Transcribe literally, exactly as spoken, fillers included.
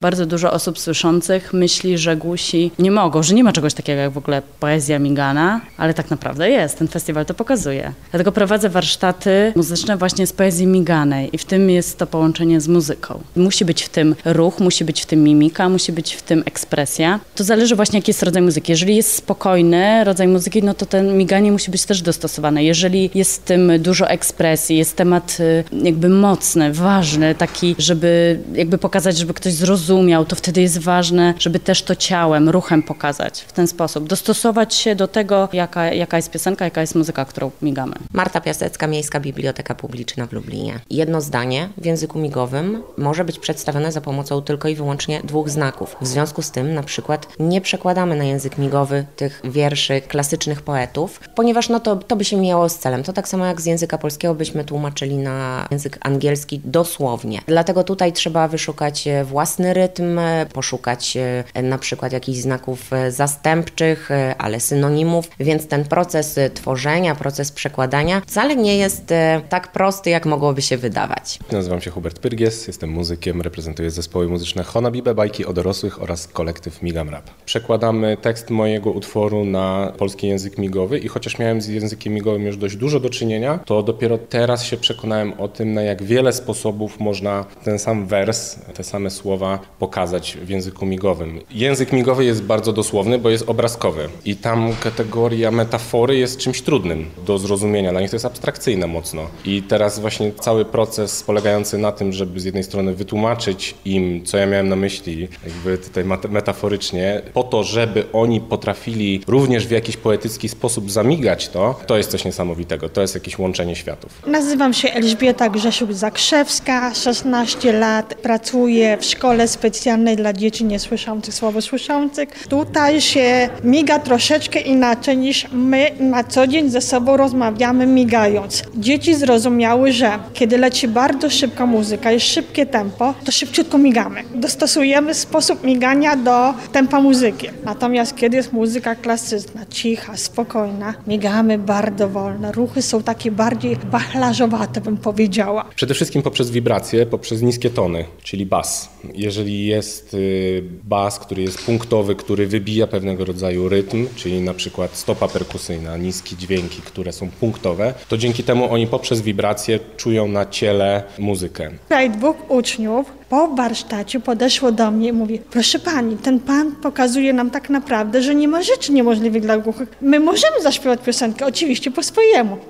Bardzo dużo osób słyszących myśli, że głusi nie mogą, że nie ma czegoś takiego jak w ogóle poezja migana, ale tak naprawdę jest. Ten festiwal to pokazuje. Dlatego prowadzę warsztaty muzyczne właśnie z poezji miganej i w tym jest to połączenie z muzyką. Musi być w tym ruch, musi być w tym mimika, musi być w tym ekspresja. To zależy właśnie jaki jest rodzaj muzyki. Jeżeli jest spokojny rodzaj muzyki, no to ten miganie musi być też dostosowane. Jeżeli jest w tym dużo ekspresji, jest temat jakby mocny, ważny, taki, żeby jakby pokazać, żeby ktoś zrozumiał, to wtedy jest ważne, żeby też to ciałem, ruchem pokazać w ten sposób. Dostosować się do tego, jaka, jaka jest piosenka, jaka jest muzyka, którą migamy. Marta Piasecka, Miejska Biblioteka Publiczna w Lublinie. Jedno zdanie w języku migowym może być przedstawione za pomocą tylko i wyłącznie dwóch znaków. W związku z tym na przykład nie przekładamy na język migowy tych wierszy klasycznych poetów, ponieważ no to, to by się mijało z celem. To tak samo jak z języka polskiego byśmy tłumaczyli na język angielski dosłownie. Dlatego tutaj trzeba wyszukać własny rytm, poszukać na przykład jakichś znaków zastępczych, ale synonimów, więc ten proces tworzenia, proces przekładania wcale nie jest tak prosty, jak mogłoby się wydawać. Nazywam się Hubert Pyrgies, jestem muzykiem, reprezentuję zespoły muzyczne Honabibe, bajki o dorosłych oraz kolektyw Migam Rap. Przekładamy tekst mojego utworu na polski język migowy i chociaż miałem z językiem migowym już dość dużo do czynienia, to dopiero teraz się przekonałem o tym, na jak wiele sposobów można ten sam wers, te same słowa pokazać w języku migowym. Język migowy jest bardzo dosłowny, bo jest obrazkowy i tam kategoria metafory jest czymś trudnym do zrozumienia. Dla nich to jest abstrakcyjne mocno. I teraz właśnie cały proces polegający na tym, żeby z jednej strony wytłumaczyć im, co ja miałem na myśli, jakby tutaj metaforycznie, po to, żeby oni potrafili również w jakiś poetycki sposób zamigać to, to jest coś niesamowitego. To jest jakieś łączenie światów. Nazywam się Elżbieta Grzesiuk-Zakrzewska, szesnaście lat, pracuję w szkole specjalnej dla dzieci niesłyszących, słabosłyszących. Tutaj się miga troszeczkę inaczej niż my na co dzień ze sobą rozmawiamy migając. Dzieci zrozumiały, że kiedy leci bardzo szybka muzyka, jest szybkie tempo, to szybciutko migamy. Dostosujemy sposób migania do tempa muzyki. Natomiast kiedy jest muzyka klasyczna, cicha, spokojna, migamy bardzo wolno. Ruchy są takie bardziej wachlarzowate, bym powiedziała. Przede wszystkim poprzez wibracje, poprzez niskie tony, czyli bas. Jeżeli jest bas, który jest punktowy, który wybija pewnego rodzaju rytm, czyli na przykład stopa perkusyjna, niskie dźwięki, które są punktowe, to dzięki temu oni poprzez wibracje czują na ciele muzykę. Tutaj dwóch uczniów po warsztacie podeszło do mnie i mówi: proszę pani, ten pan pokazuje nam tak naprawdę, że nie ma rzeczy niemożliwych dla głuchych. My możemy zaśpiewać piosenkę, oczywiście po swojemu.